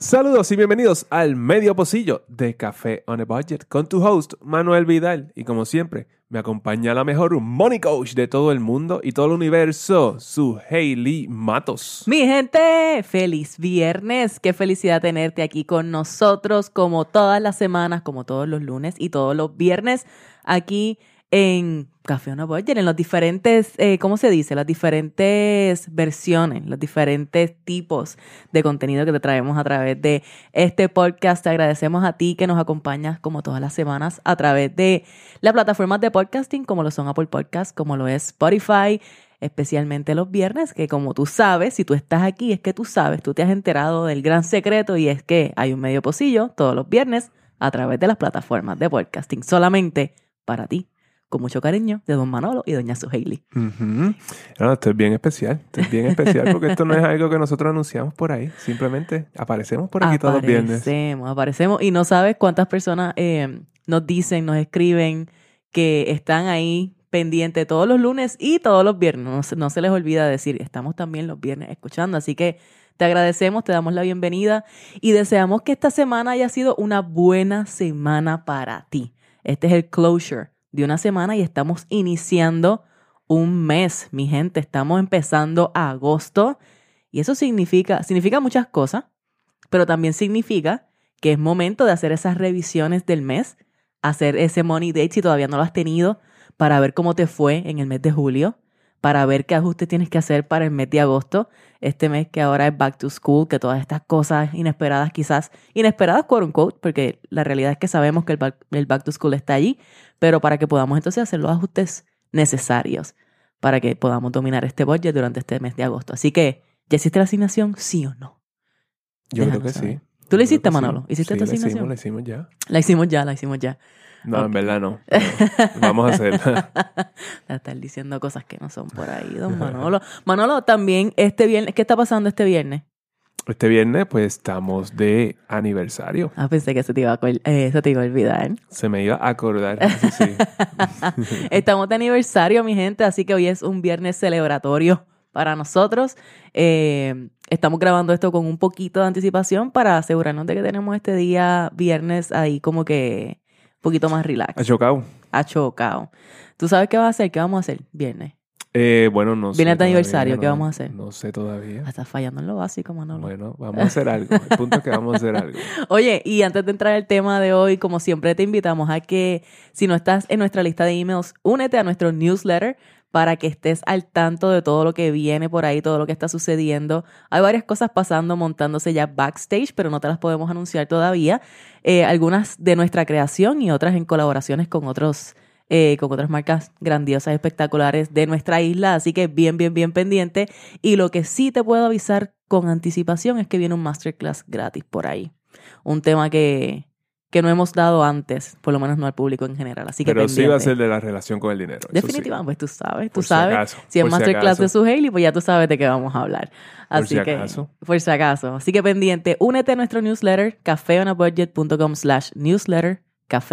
Saludos y bienvenidos al Medio Pocillo de Café on a Budget con tu host Manuel Vidal y como siempre me acompaña la mejor money coach de todo el mundo y todo el universo, su Hailey Matos. Mi gente, feliz viernes, qué felicidad tenerte aquí con nosotros como todas las semanas, como todos los lunes y todos los viernes aquí en Café on a Budget, en los diferentes, ¿cómo se dice? Las diferentes versiones, los diferentes tipos de contenido que te traemos a través de este podcast. Te agradecemos a ti que nos acompañas como todas las semanas a través de las plataformas de podcasting, como lo son Apple Podcasts, como lo es Spotify, especialmente los viernes, que como tú sabes, si tú estás aquí, es que tú sabes, tú te has enterado del gran secreto y es que hay un Medio Pocillo todos los viernes a través de las plataformas de podcasting, solamente para ti. Con mucho cariño, de Don Manolo y Doña Su Hailey. No, esto es bien especial porque esto no es algo que nosotros anunciamos por ahí. Simplemente aparecemos por aquí todos los viernes. Aparecemos y no sabes cuántas personas nos dicen, nos escriben que están ahí pendientes todos los lunes y todos los viernes. No se les olvida decir, estamos también los viernes escuchando. Así que te agradecemos, te damos la bienvenida y deseamos que esta semana haya sido una buena semana para ti. Este es el closure de una semana y estamos iniciando un mes, mi gente. Estamos empezando agosto y eso significa muchas cosas, pero también significa que es momento de hacer esas revisiones del mes, hacer ese money date si todavía no lo has tenido, para ver cómo te fue en el mes de julio, para ver qué ajustes tienes que hacer para el mes de agosto, este mes que ahora es back to school, que todas estas cosas inesperadas, quote unquote, porque la realidad es que sabemos que el back to school está allí, pero para que podamos entonces hacer los ajustes necesarios para que podamos dominar este budget durante este mes de agosto. Así que, ¿ya hiciste la asignación, sí o no? Yo creo que sí. ¿Tú la hiciste, Manolo? ¿Hiciste esta asignación? La hicimos ya. La hicimos ya. No, Okay. En verdad no. Vamos a hacerla. A estar diciendo cosas que no son por ahí, don Manolo. Manolo, también este viernes, ¿qué está pasando este viernes? Este viernes, pues, estamos de aniversario. Pensé que se te iba a olvidar. Se me iba a acordar, eso sí. Estamos de aniversario, mi gente, así que hoy es un viernes celebratorio para nosotros. Estamos grabando esto con un poquito de anticipación para asegurarnos de que tenemos este día viernes ahí como que un poquito más relax. Achocado. ¿Tú sabes qué vas a hacer? ¿Qué vamos a hacer viernes? Bueno, no sé. Viene tu aniversario, ¿qué vamos a hacer? No sé todavía. Estás fallando en lo básico, Manolo. Bueno, vamos a hacer algo. El punto es que vamos a hacer algo. Oye, y antes de entrar al tema de hoy, como siempre te invitamos a que, si no estás en nuestra lista de emails, únete a nuestro newsletter para que estés al tanto de todo lo que viene por ahí, todo lo que está sucediendo. Hay varias cosas pasando, montándose ya backstage, pero no te las podemos anunciar todavía. Algunas de nuestra creación y otras en colaboraciones con otras marcas grandiosas, espectaculares de nuestra isla. Así que bien pendiente. Y lo que sí te puedo avisar con anticipación es que viene un masterclass gratis por ahí. Un tema que no hemos dado antes, por lo menos no al público en general. Así que pero pendiente. sí va a ser de la relación con el dinero. Definitivamente, pues tú sabes. Si acaso, si es masterclass de Su Hailey, pues ya tú sabes de qué vamos a hablar. Así por si acaso. Así que pendiente, únete a nuestro newsletter, cafeonabudget.com/newsletter,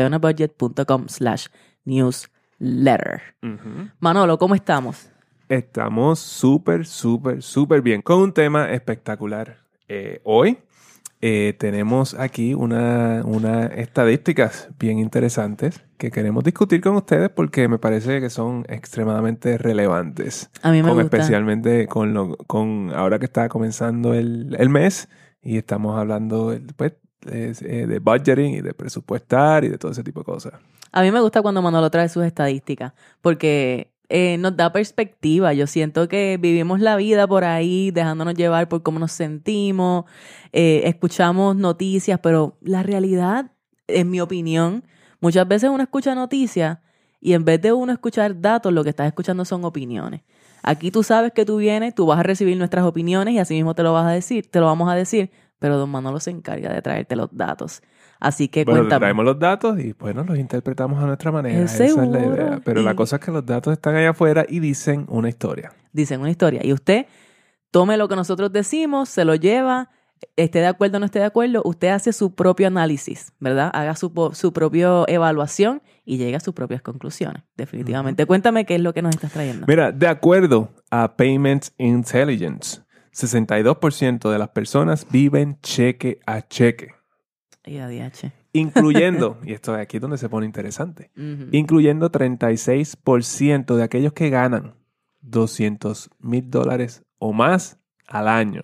cafeonabudget.com/newsletter. Manolo, ¿cómo estamos? Estamos súper bien con un tema espectacular. Hoy tenemos aquí unas estadísticas bien interesantes que queremos discutir con ustedes porque me parece que son extremadamente relevantes. A mí me gusta. Especialmente con ahora que está comenzando el mes y estamos hablando de budgeting y de presupuestar y de todo ese tipo de cosas. A mí me gusta cuando Manolo trae sus estadísticas porque nos da perspectiva. Yo siento que vivimos la vida por ahí dejándonos llevar por cómo nos sentimos, escuchamos noticias, pero la realidad, en mi opinión, muchas veces uno escucha noticias y en vez de uno escuchar datos, lo que estás escuchando son opiniones. Aquí tú sabes que tú vienes, tú vas a recibir nuestras opiniones y así mismo te lo vamos a decir, pero don Manolo se encarga de traerte los datos. Así que cuéntame. Traemos los datos y bueno, los interpretamos a nuestra manera. Esa es la idea. Pero la cosa es que los datos están allá afuera y dicen una historia. Y usted tome lo que nosotros decimos, se lo lleva, esté de acuerdo o no esté de acuerdo, usted hace su propio análisis, ¿verdad? Haga su propia evaluación y llegue a sus propias conclusiones, definitivamente. Cuéntame qué es lo que nos estás trayendo. Mira, de acuerdo a Payment Intelligence, 62% de las personas viven cheque a cheque. Y ADH. Incluyendo, y esto es aquí donde se pone interesante, Ujú. incluyendo 36% de aquellos que ganan $200,000 o más al año.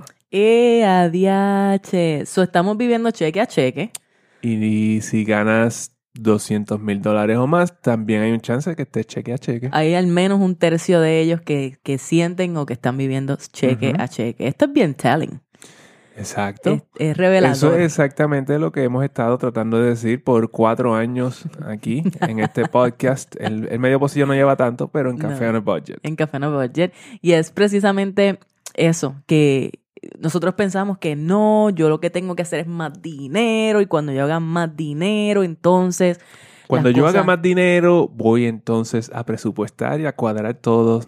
ADH. So, estamos viviendo cheque a cheque. Y si ganas $200,000 o más, también hay un chance de que estés cheque a cheque. Hay al menos un tercio de ellos que sienten o que están viviendo cheque Ujú. a cheque. Esto es bien telling. Exacto. Es revelador. Eso es exactamente lo que hemos estado tratando de decir por 4 años aquí en este podcast. El medio pocillo no lleva tanto, pero en Café No. on a Budget. En Café No Budget. Y es precisamente eso, que nosotros pensamos que no, yo lo que tengo que hacer es más dinero y cuando yo haga más dinero, entonces... Cuando las yo haga cosas- más dinero, voy entonces a presupuestar y a cuadrar todos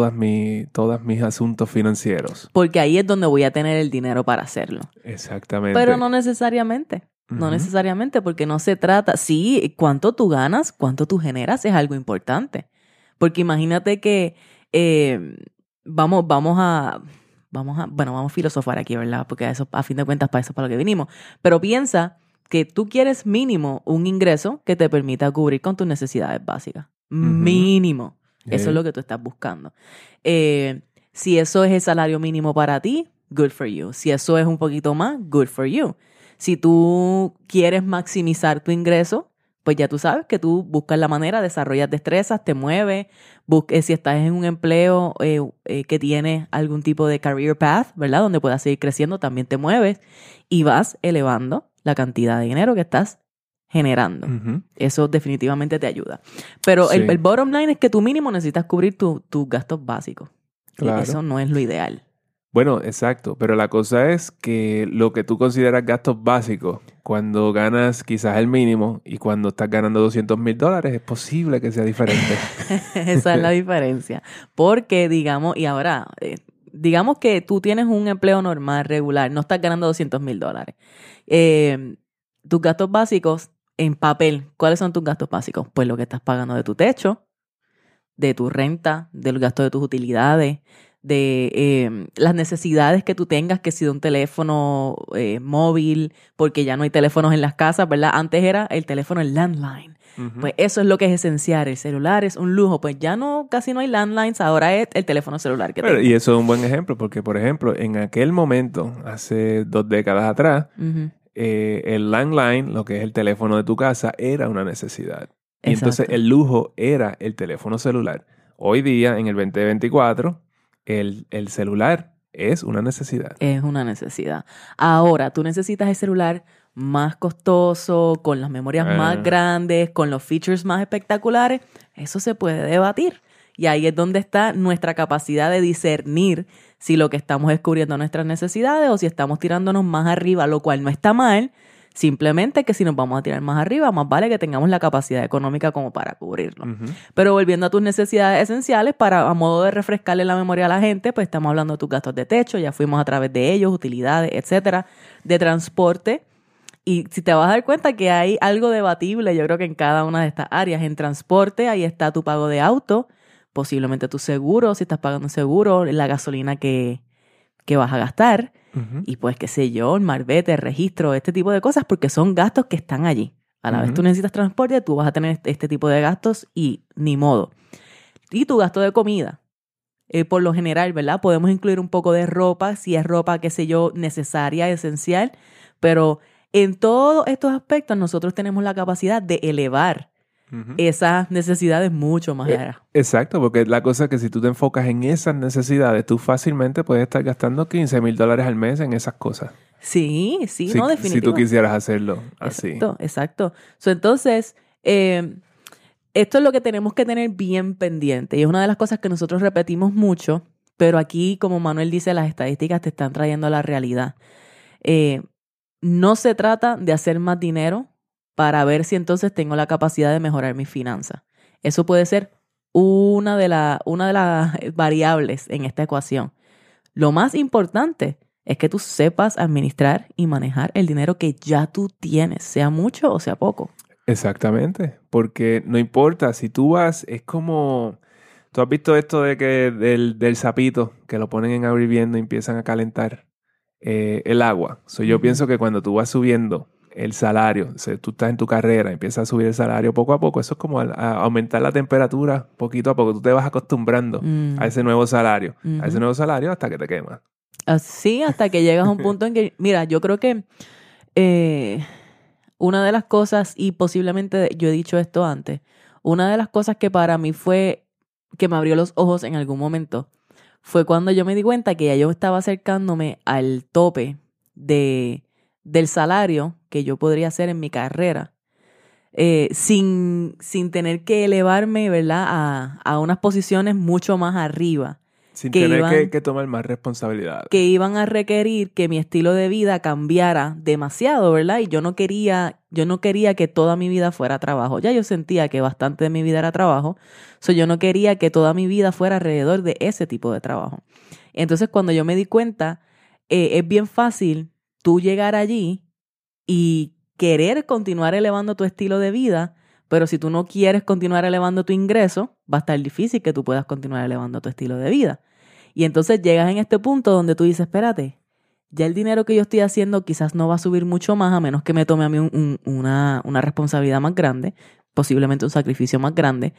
mis asuntos financieros. Porque ahí es donde voy a tener el dinero para hacerlo. Exactamente. Pero no necesariamente. No Ujú. necesariamente, porque no se trata... Sí, cuánto tú ganas, cuánto tú generas es algo importante. Porque imagínate que... vamos a filosofar aquí, ¿verdad? Porque eso, a fin de cuentas, para eso es para lo que vinimos. Pero piensa que tú quieres mínimo un ingreso que te permita cubrir con tus necesidades básicas. Mínimo. Eso es lo que tú estás buscando. Si eso es el salario mínimo para ti, good for you. Si eso es un poquito más, good for you. Si tú quieres maximizar tu ingreso, pues ya tú sabes que tú buscas la manera, desarrollas destrezas, te mueves, si estás en un empleo que tiene algún tipo de career path, ¿verdad? Donde puedas seguir creciendo, también te mueves y vas elevando la cantidad de dinero que estás generando. Ujú. Eso definitivamente te ayuda. Pero Sí. el bottom line es que tú mínimo necesitas cubrir tus gastos básicos. Claro. Eso no es lo ideal. Bueno, exacto, pero la cosa es que lo que tú consideras gastos básicos, cuando ganas quizás el mínimo y cuando estás ganando $200,000, es posible que sea diferente. Esa es la diferencia. Porque, digamos, y ahora, digamos que tú tienes un empleo normal, regular, no estás ganando $200,000. Tus gastos básicos en papel, ¿cuáles son tus gastos básicos? Pues lo que estás pagando de tu techo, de tu renta, del gasto de tus utilidades, de las necesidades que tú tengas, que si de un teléfono móvil, porque ya no hay teléfonos en las casas, ¿verdad? Antes era el teléfono, el landline. Ujú. Pues eso es lo que es esencial. El celular es un lujo. Pues ya no, casi no hay landlines, ahora es el teléfono celular que Bueno, tengo. y eso es un buen ejemplo, porque por ejemplo, en aquel momento, hace 2 décadas atrás, Ujú. el landline, lo que es el teléfono de tu casa, era una necesidad. Y entonces Exacto. el lujo era el teléfono celular. Hoy día, en el 2024, el celular es una necesidad. Es una necesidad. Ahora, tú necesitas el celular más costoso, con las memorias más grandes, con los features más espectaculares. Eso se puede debatir. Y ahí es donde está nuestra capacidad de discernir si lo que estamos es cubriendo nuestras necesidades o si estamos tirándonos más arriba, lo cual no está mal. Simplemente que si nos vamos a tirar más arriba, más vale que tengamos la capacidad económica como para cubrirlo. Ujú. Pero volviendo a tus necesidades esenciales, a modo de refrescarle la memoria a la gente, pues estamos hablando de tus gastos de techo, ya fuimos a través de ellos, utilidades, etcétera, de transporte. Y si te vas a dar cuenta que hay algo debatible, yo creo que en cada una de estas áreas, en transporte, ahí está tu pago de auto, posiblemente tu seguro, si estás pagando un seguro, la gasolina que vas a gastar. Ujú. Y pues, qué sé yo, el marbete, el registro, este tipo de cosas, porque son gastos que están allí. A la vez Ujú. tú necesitas transporte, tú vas a tener este tipo de gastos y ni modo. Y tu gasto de comida. Por lo general, ¿verdad? Podemos incluir un poco de ropa, si es ropa, qué sé yo, necesaria, esencial, pero en todos estos aspectos nosotros tenemos la capacidad de elevar Ujú. esas necesidades mucho más Eh, allá. Exacto, porque la cosa es que si tú te enfocas en esas necesidades, tú fácilmente puedes estar gastando $15,000 al mes en esas cosas. Sí, no, Si tú definitivamente. quisieras hacerlo así. Exacto. Entonces, esto es lo que tenemos que tener bien pendiente. Y es una de las cosas que nosotros repetimos mucho, pero aquí, como Manuel dice, las estadísticas te están trayendo a la realidad. No se trata de hacer más dinero para ver si entonces tengo la capacidad de mejorar mis finanzas. Eso puede ser una de las variables en esta ecuación. Lo más importante es que tú sepas administrar y manejar el dinero que ya tú tienes, sea mucho o sea poco. Exactamente, porque no importa, si tú vas, es como ¿Tú has visto esto de que del sapito que lo ponen en agua hirviendo y empiezan a calentar el agua? Yo pienso que cuando tú vas subiendo el salario, tú estás en tu carrera, empiezas a subir el salario poco a poco, eso es como a aumentar la temperatura poquito a poco. Tú te vas acostumbrando a ese nuevo salario, hasta que te quemas. Así, hasta que llegas a un punto en que, mira, yo creo que una de las cosas, y posiblemente yo he dicho esto antes, una de las cosas que para mí fue, que me abrió los ojos en algún momento, fue cuando yo me di cuenta que ya yo estaba acercándome al tope del salario que yo podría hacer en mi carrera, sin tener que elevarme, ¿verdad?, a unas posiciones mucho más arriba. Sin tener que tomar más responsabilidades. Que iban a requerir que mi estilo de vida cambiara demasiado, ¿verdad? Y yo no quería que toda mi vida fuera trabajo. Ya yo sentía que bastante de mi vida era trabajo. Yo no quería que toda mi vida fuera alrededor de ese tipo de trabajo. Entonces, cuando yo me di cuenta, es bien fácil tú llegar allí y querer continuar elevando tu estilo de vida, pero si tú no quieres continuar elevando tu ingreso, va a estar difícil que tú puedas continuar elevando tu estilo de vida. Y entonces llegas en este punto donde tú dices, espérate, ya el dinero que yo estoy haciendo quizás no va a subir mucho más, a menos que me tome a mí una responsabilidad más grande, posiblemente un sacrificio más grande.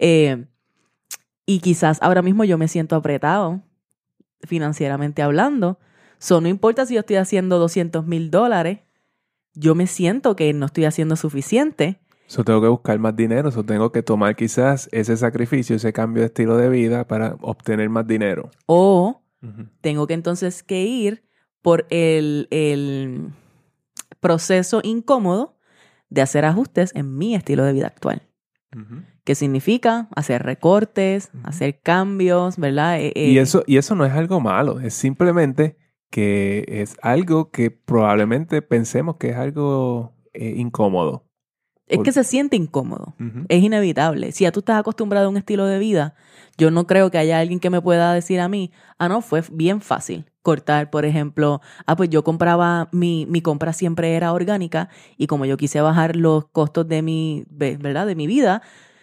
Y quizás ahora mismo yo me siento apretado, financieramente hablando. No importa si yo estoy haciendo $200,000, yo me siento que no estoy haciendo suficiente. Tengo que buscar más dinero, tengo que tomar quizás ese sacrificio, ese cambio de estilo de vida para obtener más dinero. O tengo que entonces ir por el proceso incómodo de hacer ajustes en mi estilo de vida actual. Que significa hacer recortes, hacer cambios, ¿verdad? Y eso no es algo malo, es simplemente que es algo que probablemente pensemos que es algo incómodo. Es que se siente incómodo. Es inevitable. Si ya tú estás acostumbrado a un estilo de vida, yo no creo que haya alguien que me pueda decir a mí, no, fue bien fácil cortar, por ejemplo, pues yo compraba, mi compra siempre era orgánica y como yo quise bajar los costos de ¿verdad?, de mi vida,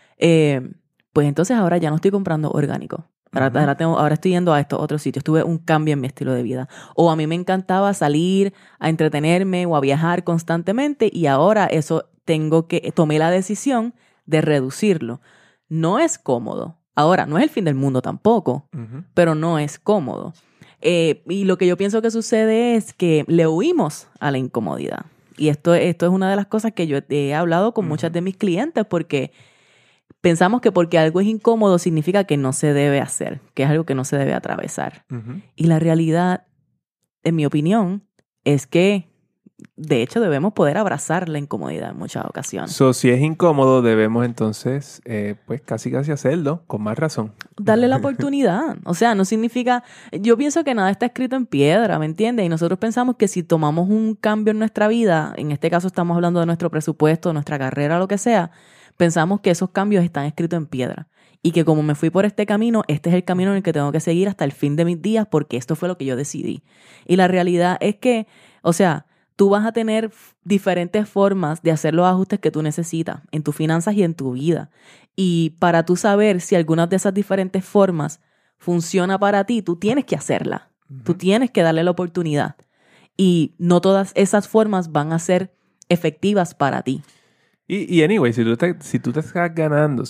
pues entonces ahora ya no estoy comprando orgánico. Ahora estoy yendo a estos otros sitios. Tuve un cambio en mi estilo de vida. O a mí me encantaba salir a entretenerme o a viajar constantemente y ahora eso tomé la decisión de reducirlo. No es cómodo. Ahora, no es el fin del mundo tampoco, pero no es cómodo. Y lo que yo pienso que sucede es que le huimos a la incomodidad. Y esto es una de las cosas que yo he hablado con muchas de mis clientes porque pensamos que porque algo es incómodo significa que no se debe hacer, que es algo que no se debe atravesar. Y la realidad, en mi opinión, es que de hecho debemos poder abrazar la incomodidad en muchas ocasiones. Si es incómodo, debemos entonces pues casi hacerlo, con más razón. Darle la oportunidad. O sea, no significa... Yo pienso que nada está escrito en piedra, ¿me entiendes? Y nosotros pensamos que si tomamos un cambio en nuestra vida, en este caso estamos hablando de nuestro presupuesto, nuestra carrera, lo que sea, pensamos que esos cambios están escritos en piedra. Y que como me fui por este camino, este es el camino en el que tengo que seguir hasta el fin de mis días porque esto fue lo que yo decidí. Y la realidad es que, o sea, tú vas a tener diferentes formas de hacer los ajustes que tú necesitas en tus finanzas y en tu vida. Y para tú saber si alguna de esas diferentes formas funciona para ti, tú tienes que hacerla. Tú tienes que darle la oportunidad. Y no todas esas formas van a ser efectivas para ti. Y anyway, si tú te estás ganando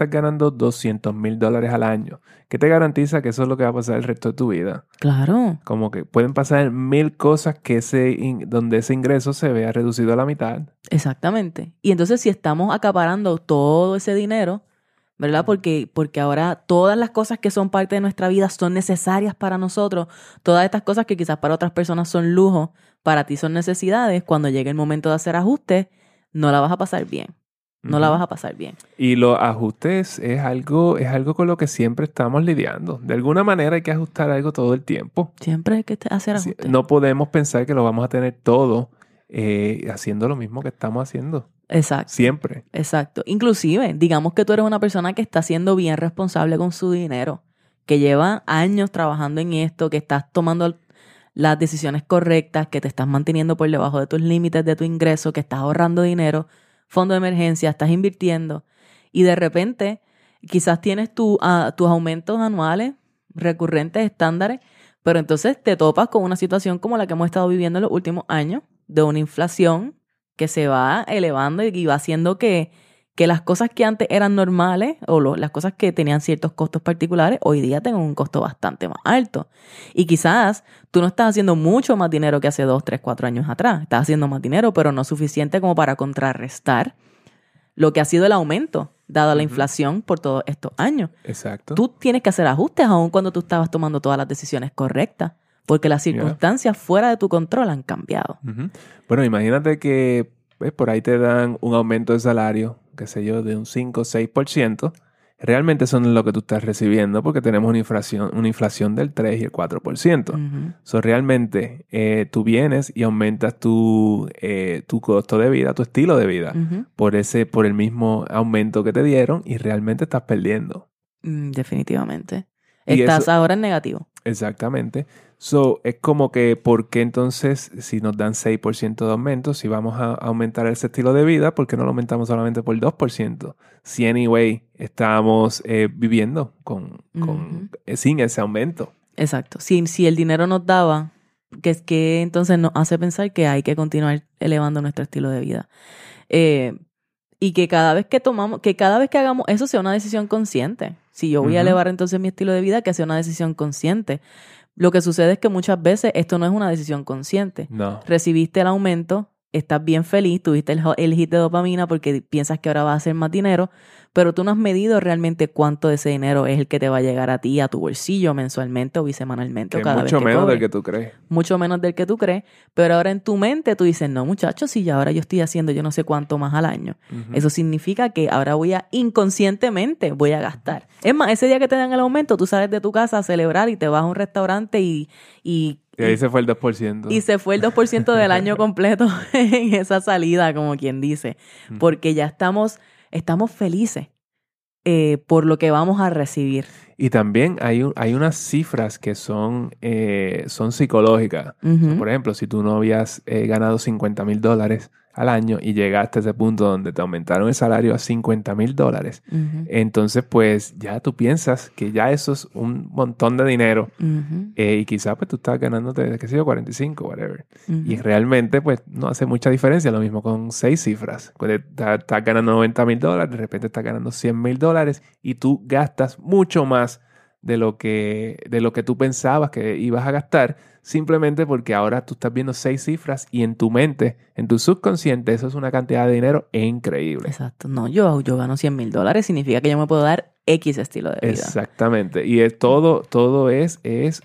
$200,000 al año, ¿qué te garantiza que eso es lo que va a pasar el resto de tu vida? Claro. Como que pueden pasar 1,000 cosas donde ese ingreso se vea reducido a la mitad. Exactamente. Y entonces si estamos acaparando todo ese dinero, ¿verdad? Porque ahora todas las cosas que son parte de nuestra vida son necesarias para nosotros. Todas estas cosas que quizás para otras personas son lujos, para ti son necesidades. Cuando llegue el momento de hacer ajustes, no la vas a pasar bien. No la vas a pasar bien. Y los ajustes es algo con lo que siempre estamos lidiando. De alguna manera hay que ajustar algo todo el tiempo. Siempre hay que hacer ajustes. No podemos pensar que lo vamos a tener todo haciendo lo mismo que estamos haciendo. Exacto. Siempre. Exacto. Inclusive, digamos que tú eres una persona que está siendo bien responsable con su dinero, que lleva años trabajando en esto, que estás tomando las decisiones correctas, que te estás manteniendo por debajo de tus límites de tu ingreso, que estás ahorrando dinero, fondo de emergencia, estás invirtiendo y de repente Quizás tienes tus aumentos anuales, recurrentes, estándares, pero entonces te topas con una situación como la que hemos estado viviendo en los últimos años, de una inflación que se va elevando y va haciendo que las cosas que antes eran normales o las cosas que tenían ciertos costos particulares, hoy día tengan un costo bastante más alto. Y quizás tú no estás haciendo mucho más dinero que hace 2, 3, 4 años atrás. Estás haciendo más dinero, pero no suficiente como para contrarrestar lo que ha sido el aumento, dada la inflación por todos estos años. Exacto. Tú tienes que hacer ajustes aun cuando tú estabas tomando todas las decisiones correctas, porque las circunstancias fuera de tu control han cambiado. Bueno, imagínate que por ahí te dan un aumento de salario, qué sé yo, de un 5 o 6%. Realmente eso no es lo que tú estás recibiendo porque tenemos una inflación del 3 y el 4%. So, realmente tú vienes y aumentas tu costo de vida, tu estilo de vida, por el mismo aumento que te dieron y realmente estás perdiendo. Definitivamente. Estás ahora en negativo. Exactamente. So, es como que, ¿por qué entonces, si nos dan 6% de aumento, si vamos a aumentar ese estilo de vida, por qué no lo aumentamos solamente por 2%? Si, anyway, estábamos viviendo sin ese aumento. Exacto. Si el dinero nos daba, que entonces nos hace pensar que hay que continuar elevando nuestro estilo de vida. Y que cada vez que hagamos eso sea una decisión consciente. Si yo voy a elevar entonces mi estilo de vida, que sea una decisión consciente. Lo que sucede es que muchas veces esto no es una decisión consciente. No. Recibiste el aumento, estás bien feliz, tuviste el hit de dopamina porque piensas que ahora vas a hacer más dinero, pero tú no has medido realmente cuánto de ese dinero es el que te va a llegar a ti, a tu bolsillo mensualmente o bisemanalmente. Que o cada mucho vez que menos cobres. del que tú crees. Mucho menos del que tú crees, pero ahora en tu mente tú dices, no muchachos, si ya ahora yo estoy haciendo yo no sé cuánto más al año. Eso significa que ahora inconscientemente voy a gastar. Es más, ese día que te dan el aumento, tú sales de tu casa a celebrar y te vas a un restaurante y ahí se fue el 2%. Y se fue el 2% del año completo en esa salida, como quien dice. Porque ya estamos felices por lo que vamos a recibir. Y también hay unas cifras que son psicológicas. So, por ejemplo, si tú no habías ganado $50,000 al año y llegaste a ese punto donde te aumentaron el salario a $50,000, entonces pues ya tú piensas que ya eso es un montón de dinero y quizás pues tú estás ganándote, qué sé yo, 45, whatever. Y realmente pues no hace mucha diferencia. Lo mismo con 6 cifras. Cuando estás ganando $90,000, de repente estás ganando $100,000 y tú gastas mucho más de lo que tú pensabas que ibas a gastar, simplemente porque ahora tú estás viendo 6 cifras y en tu mente, en tu subconsciente, eso es una cantidad de dinero increíble. Exacto. No, yo gano $100,000, significa que yo me puedo dar X estilo de vida. Exactamente. Y todo es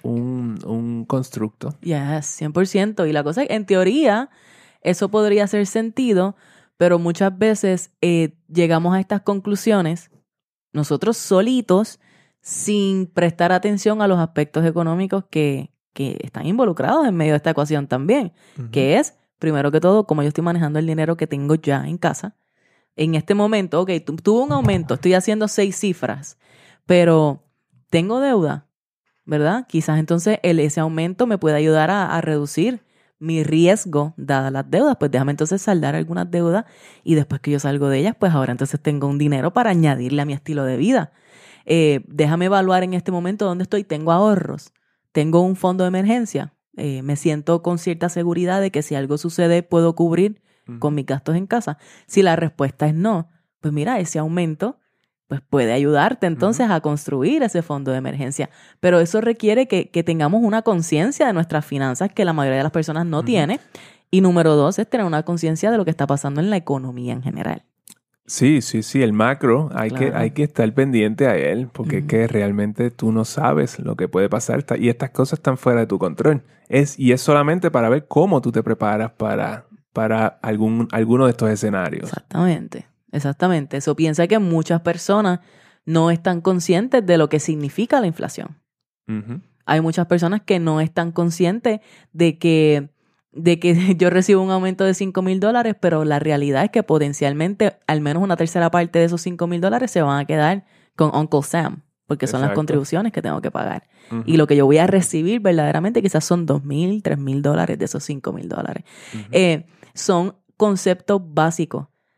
un constructo. Yes, 100%. Y la cosa es, en teoría, eso podría hacer sentido, pero muchas veces llegamos a estas conclusiones nosotros solitos, sin prestar atención a los aspectos económicos que están involucrados en medio de esta ecuación también, que es, primero que todo, cómo yo estoy manejando el dinero que tengo ya en casa. En este momento, ok, tuve un aumento, estoy haciendo 6 cifras, pero tengo deuda, ¿verdad? Quizás entonces ese aumento me puede ayudar a reducir mi riesgo dadas las deudas. Pues déjame entonces saldar algunas deudas y después que yo salgo de ellas, pues ahora entonces tengo un dinero para añadirle a mi estilo de vida. Déjame evaluar en este momento dónde estoy. Tengo ahorros, tengo un fondo de emergencia, me siento con cierta seguridad de que si algo sucede puedo cubrir con mis gastos en casa. Si la respuesta es no, pues mira, ese aumento pues puede ayudarte entonces a construir ese fondo de emergencia. Pero eso requiere que tengamos una conciencia de nuestras finanzas que la mayoría de las personas no tiene. Y número 2 es tener una conciencia de lo que está pasando en la economía en general. Sí, el macro hay que estar pendiente a él porque es que realmente tú no sabes lo que puede pasar y estas cosas están fuera de tu control. Y es solamente para ver cómo tú te preparas para alguno de estos escenarios. Exactamente. Eso piensa que muchas personas no están conscientes de lo que significa la inflación. Hay muchas personas que no están conscientes de que yo recibo un aumento de $5,000, pero la realidad es que potencialmente al menos una tercera parte de esos $5,000 se van a quedar con Uncle Sam, porque son las contribuciones que tengo que pagar. Y lo que yo voy a recibir verdaderamente quizás son $2,000, $3,000 de esos $5,000. Son conceptos básicos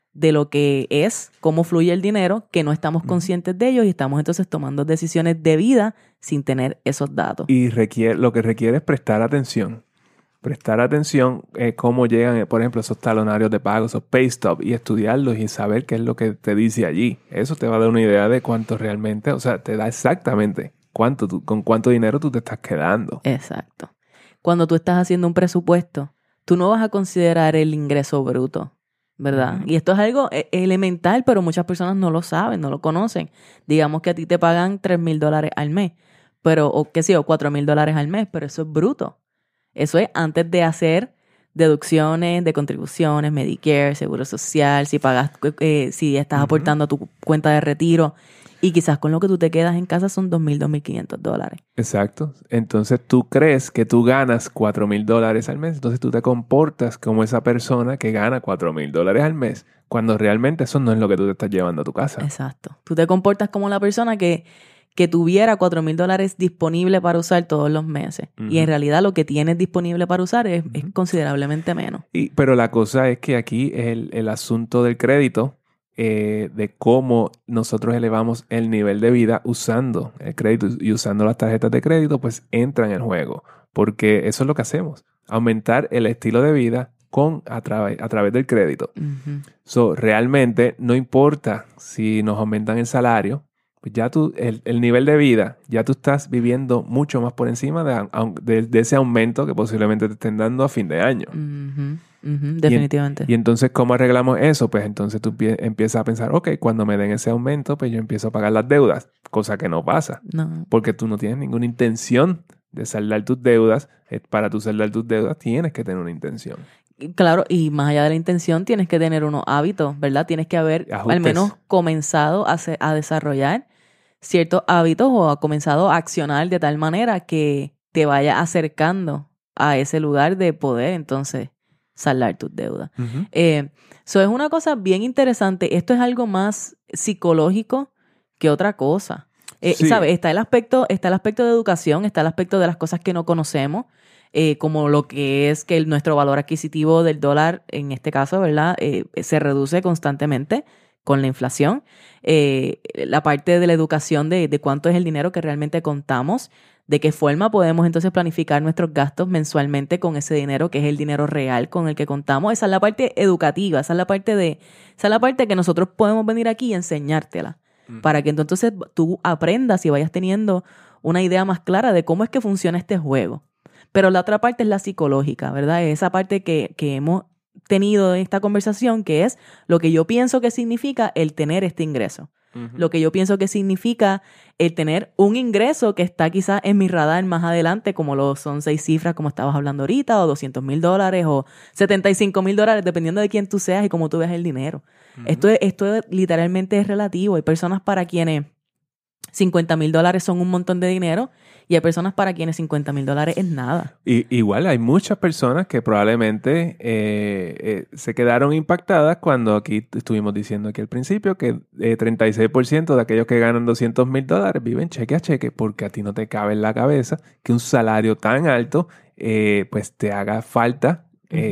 de lo que es, cómo fluye el dinero, que no estamos conscientes de ellos y estamos entonces tomando decisiones de vida sin tener esos datos. Y lo que requiere es prestar atención. Prestar atención cómo llegan, por ejemplo, esos talonarios de pago, esos pay stop, y estudiarlos y saber qué es lo que te dice allí. Eso te va a dar una idea de cuánto realmente, o sea, te da exactamente con cuánto dinero tú te estás quedando. Exacto. Cuando tú estás haciendo un presupuesto, tú no vas a considerar el ingreso bruto, ¿verdad? Y esto es algo elemental, pero muchas personas no lo saben, no lo conocen. Digamos que a ti te pagan $3,000 al mes, o qué sé yo, $4,000 al mes, pero eso es bruto. Eso es antes de hacer deducciones de contribuciones, Medicare, Seguro Social, si pagas, si estás aportando a tu cuenta de retiro. Y quizás con lo que tú te quedas en casa son $2,000, $2,500. Exacto. Entonces tú crees que tú ganas $4,000 al mes. Entonces tú te comportas como esa persona que gana $4,000 al mes. Cuando realmente eso no es lo que tú te estás llevando a tu casa. Exacto. Tú te comportas como la persona que tuviera $4,000 disponible para usar todos los meses. Y en realidad lo que tienes disponible para usar es considerablemente menos. Pero la cosa es que aquí es el asunto del crédito. De cómo nosotros elevamos el nivel de vida usando el crédito y usando las tarjetas de crédito, pues entra en el juego. Porque eso es lo que hacemos. Aumentar el estilo de vida a través del crédito. Realmente no importa si nos aumentan el salario, pues ya el nivel de vida, ya tú estás viviendo mucho más por encima de ese aumento que posiblemente te estén dando a fin de año. Definitivamente. Y entonces, ¿cómo arreglamos eso? Pues entonces tú empiezas a pensar, ok, cuando me den ese aumento, pues yo empiezo a pagar las deudas, cosa que no pasa. No. Porque tú no tienes ninguna intención de saldar tus deudas. Para tú saldar tus deudas tienes que tener una intención. Claro, y más allá de la intención tienes que tener unos hábitos, ¿verdad? Tienes que haber al menos comenzado a desarrollar ciertos hábitos o ha comenzado a accionar de tal manera que te vaya acercando a ese lugar de poder entonces saldar tus deudas. Eso es una cosa bien interesante. Esto es algo más psicológico que otra cosa. Sí. ¿Sabes? Está el aspecto de educación, está el aspecto de las cosas que no conocemos, como lo que es que nuestro valor adquisitivo del dólar, en este caso, ¿verdad? Se reduce constantemente con la inflación. La parte de la educación de cuánto es el dinero que realmente contamos, de qué forma podemos entonces planificar nuestros gastos mensualmente con ese dinero, que es el dinero real con el que contamos. Esa es la parte educativa, esa es la parte que nosotros podemos venir aquí y enseñártela, para que entonces tú aprendas y vayas teniendo una idea más clara de cómo es que funciona este juego. Pero la otra parte es la psicológica, ¿verdad? Esa parte que hemos tenido en esta conversación, que es lo que yo pienso que significa el tener este ingreso. Lo que yo pienso que significa el tener un ingreso que está quizás en mi radar más adelante, como lo son 6 cifras, como estabas hablando ahorita, o $200,000 o $75,000, dependiendo de quién tú seas y cómo tú veas el dinero. Esto literalmente es relativo. Hay personas para quienes $50,000 son un montón de dinero y hay personas para quienes $50,000 es nada. Igual hay muchas personas que probablemente se quedaron impactadas cuando aquí estuvimos diciendo aquí al principio que 36% de aquellos que ganan $200,000 viven cheque a cheque, porque a ti no te cabe en la cabeza que un salario tan alto pues te haga falta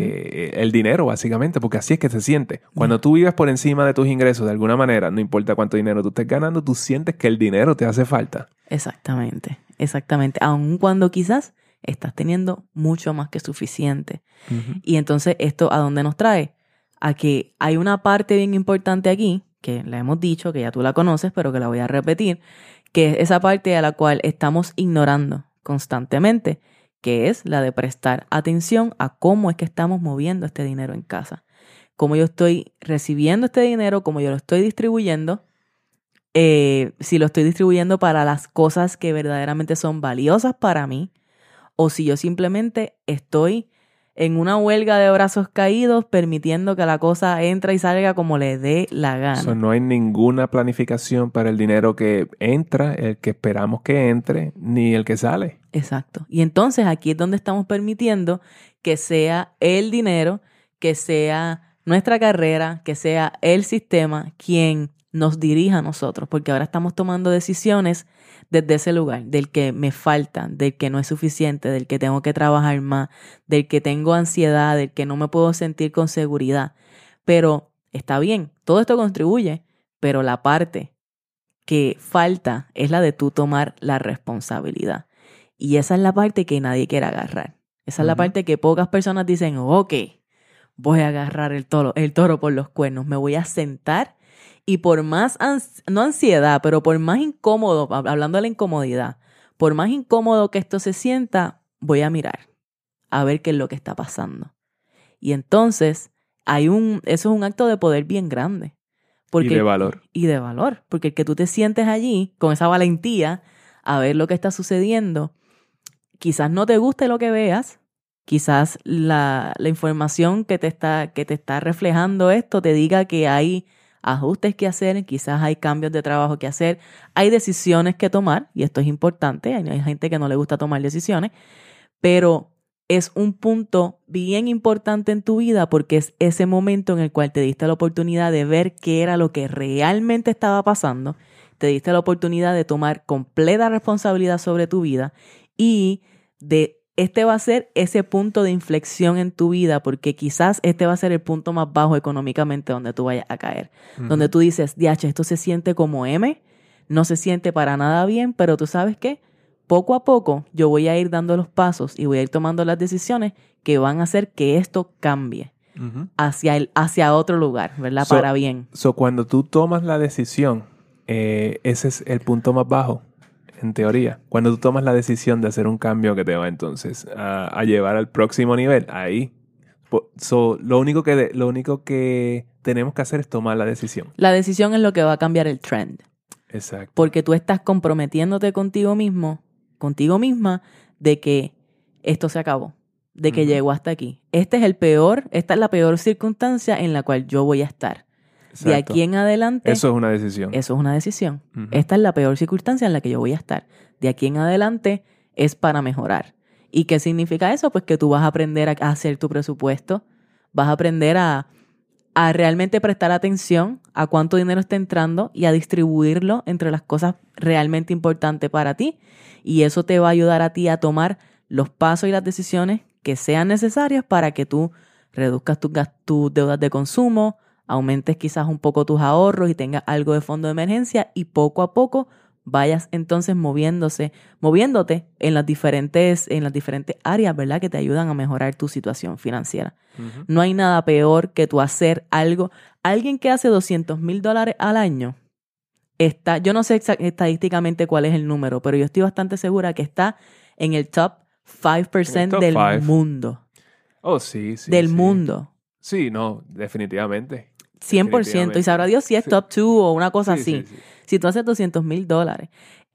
el dinero, básicamente, porque así es que se siente. Cuando tú vives por encima de tus ingresos de alguna manera, no importa cuánto dinero tú estés ganando, tú sientes que el dinero te hace falta. Exactamente. Aun cuando quizás estás teniendo mucho más que suficiente. Y entonces, ¿esto a dónde nos trae? A que hay una parte bien importante aquí, que la hemos dicho, que ya tú la conoces, pero que la voy a repetir, que es esa parte a la cual estamos ignorando constantemente, que es la de prestar atención a cómo es que estamos moviendo este dinero en casa. Cómo yo estoy recibiendo este dinero, cómo yo lo estoy distribuyendo, si lo estoy distribuyendo para las cosas que verdaderamente son valiosas para mí, o si yo simplemente estoy en una huelga de brazos caídos permitiendo que la cosa entre y salga como le dé la gana. No hay ninguna planificación para el dinero que entra, el que esperamos que entre, ni el que sale. Exacto. Y entonces aquí es donde estamos permitiendo que sea el dinero, que sea nuestra carrera, que sea el sistema quien nos dirija a nosotros, porque ahora estamos tomando decisiones desde ese lugar, del que me falta, del que no es suficiente, del que tengo que trabajar más, del que tengo ansiedad, del que no me puedo sentir con seguridad. Pero Está bien, todo esto contribuye, pero la parte que falta es la de tú tomar la responsabilidad. Y esa es la parte que nadie quiere agarrar. Esa es la parte que pocas personas dicen, ok, voy a agarrar el toro por los cuernos, me voy a sentar y por más, no ansiedad, pero por más incómodo, hablando de la incomodidad, por más incómodo que esto se sienta, voy a mirar a ver qué es lo que está pasando. Y entonces eso es un acto de poder bien grande. Y de valor. Y de valor, porque el que tú te sientes allí con esa valentía a ver lo que está sucediendo, quizás no te guste lo que veas, quizás la información que te está reflejando esto te diga que hay ajustes que hacer, quizás hay cambios de trabajo que hacer, hay decisiones que tomar, y esto es importante, hay gente que no le gusta tomar decisiones, pero es un punto bien importante en tu vida porque es ese momento en el cual te diste la oportunidad de ver qué era lo que realmente estaba pasando, te diste la oportunidad de tomar completa responsabilidad sobre tu vida y este va a ser ese punto de inflexión en tu vida porque quizás este va a ser el punto más bajo económicamente donde tú vayas a caer. Donde tú dices, diache, esto se siente como M, no se siente para nada bien, pero tú sabes qué, poco a poco yo voy a ir dando los pasos y voy a ir tomando las decisiones que van a hacer que esto cambie hacia otro lugar, ¿verdad? Para bien. Cuando tú tomas la decisión, ese es el punto más bajo, en teoría. Cuando tú tomas la decisión de hacer un cambio que te va entonces a llevar al próximo nivel, ahí. Lo único que tenemos que hacer es tomar la decisión. La decisión es lo que va a cambiar el trend. Exacto. Porque tú estás comprometiéndote contigo misma, de que esto se acabó, de que llegó hasta aquí. Esta es la peor circunstancia en la cual yo voy a estar. Exacto. De aquí en adelante. Eso es una decisión. Eso es una decisión. Esta es la peor circunstancia en la que yo voy a estar. De aquí en adelante es para mejorar. ¿Y qué significa eso? Pues que tú vas a aprender a hacer tu presupuesto, vas a aprender a realmente prestar atención a cuánto dinero está entrando y a distribuirlo entre las cosas realmente importantes para ti. Y eso te va a ayudar a ti a tomar los pasos y las decisiones que sean necesarias para que tú reduzcas tus deudas de consumo, aumentes quizás un poco tus ahorros y tengas algo de fondo de emergencia y poco a poco vayas entonces moviéndote en las diferentes áreas, ¿verdad? Que te ayudan a mejorar tu situación financiera. No hay nada peor que tú hacer algo. Alguien que hace $200,000 al año yo no sé estadísticamente cuál es el número, pero yo estoy bastante segura que está en el top 5% del mundo. Oh, sí. Del mundo. Sí, no, definitivamente. 100%. Y sabrá Dios si es top 2 o una cosa así. Sí. Si tú haces $200,000.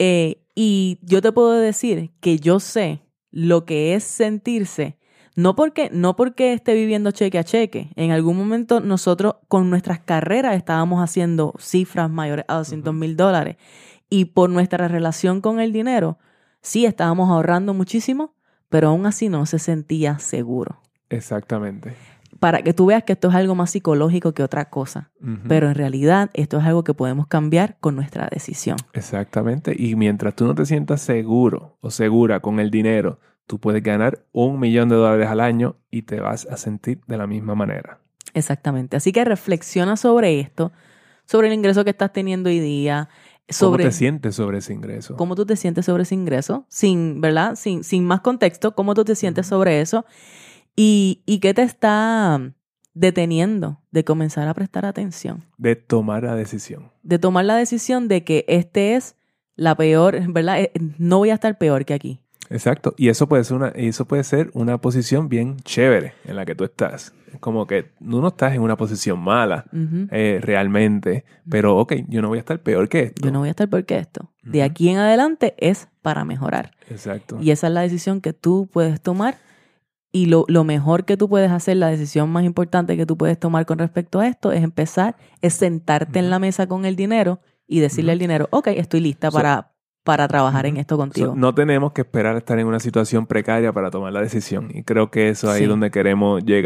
Y yo te puedo decir que yo sé lo que es sentirse, no porque esté viviendo cheque a cheque. En algún momento nosotros con nuestras carreras estábamos haciendo cifras mayores a $200,000. Y por nuestra relación con el dinero, sí estábamos ahorrando muchísimo, pero aún así no se sentía seguro. Exactamente. Para que tú veas que esto es algo más psicológico que otra cosa. Pero en realidad esto es algo que podemos cambiar con nuestra decisión. Exactamente. Y mientras tú no te sientas seguro o segura con el dinero, tú puedes ganar $1,000,000 al año y te vas a sentir de la misma manera. Exactamente. Así que reflexiona sobre esto, sobre el ingreso que estás teniendo hoy día. ¿Cómo te sientes sobre ese ingreso? ¿Cómo tú te sientes sobre ese ingreso? ¿Verdad? Sin más contexto, ¿cómo tú te sientes sobre eso? ¿Y qué te está deteniendo de comenzar a prestar atención? De tomar la decisión. De tomar la decisión de que este es la peor, ¿verdad? No voy a estar peor que aquí. Exacto. Y eso puede ser una posición bien chévere en la que tú estás. Como que tú no estás en una posición mala realmente. Pero, ok, yo no voy a estar peor que esto. Yo no voy a estar peor que esto. De aquí en adelante es para mejorar. Exacto. Y esa es la decisión que tú puedes tomar. Y lo mejor que tú puedes hacer, la decisión más importante que tú puedes tomar con respecto a esto es sentarte en la mesa con el dinero y decirle al dinero, ok, estoy lista para trabajar en esto contigo. No tenemos que esperar a estar en una situación precaria para tomar la decisión. Y creo que eso es ahí donde queremos llegar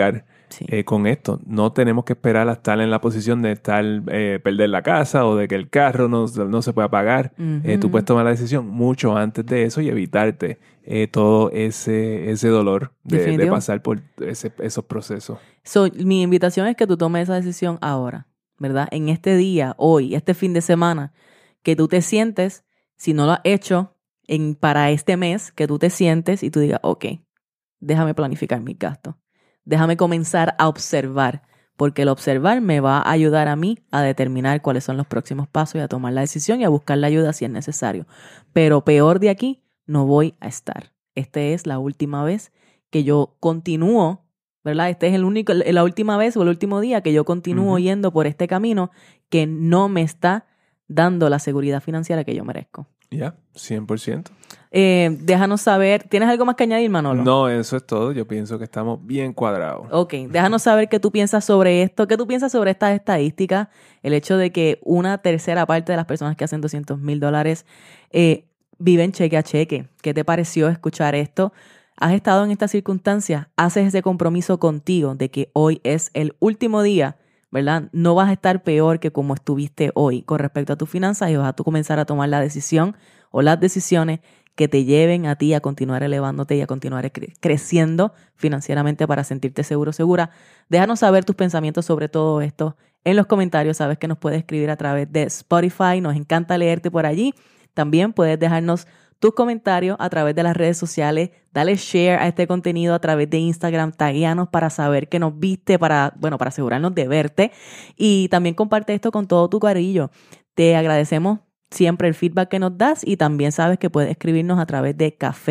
Sí. Con esto. No tenemos que esperar a estar en la posición de perder la casa o de que el carro no se pueda pagar. Tú puedes tomar la decisión mucho antes de eso y evitarte todo ese dolor de pasar por esos procesos. Mi invitación es que tú tomes esa decisión ahora, ¿verdad? En este día, hoy, este fin de semana, que tú te sientes, si no lo has hecho para este mes, que tú te sientes y tú digas, ok, déjame planificar mis gastos. Déjame comenzar a observar, porque el observar me va a ayudar a mí a determinar cuáles son los próximos pasos y a tomar la decisión y a buscar la ayuda si es necesario. Pero peor de aquí no voy a estar. Esta es la última vez que yo continúo, ¿verdad? Este es la última vez o el último día que yo continúo yendo por este camino que no me está dando la seguridad financiera que yo merezco. Ya, 100%. Déjanos saber. ¿Tienes algo más que añadir, Manolo? No, eso es todo. Yo pienso que estamos bien cuadrados. Ok, déjanos saber qué tú piensas sobre esto, qué tú piensas sobre estas estadísticas, el hecho de que una tercera parte de las personas que hacen $200,000 viven cheque a cheque. ¿Qué te pareció escuchar esto? ¿Has estado en estas circunstancias? ¿Haces ese compromiso contigo de que hoy es el último día? ¿Verdad? No vas a estar peor que como estuviste hoy con respecto a tus finanzas y vas a tú comenzar a tomar la decisión o las decisiones que te lleven a ti a continuar elevándote y a continuar creciendo financieramente para sentirte seguro, segura. Déjanos saber tus pensamientos sobre todo esto en los comentarios. Sabes que nos puedes escribir a través de Spotify. Nos encanta leerte por allí. También puedes dejarnos tus comentarios a través de las redes sociales. Dale share a este contenido a través de Instagram. Taguéanos para saber que nos viste, para asegurarnos de verte. Y también comparte esto con todo tu corillo. Te agradecemos siempre el feedback que nos das y también sabes que puedes escribirnos a través de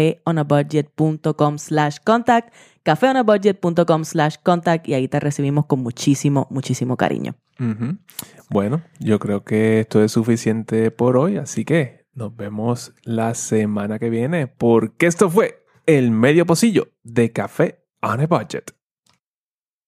cafeonabudget.com/contact, cafeonabudget.com/contact y ahí te recibimos con muchísimo, muchísimo cariño. Bueno, yo creo que esto es suficiente por hoy, así que nos vemos la semana que viene porque esto fue el medio pocillo de Café on a Budget.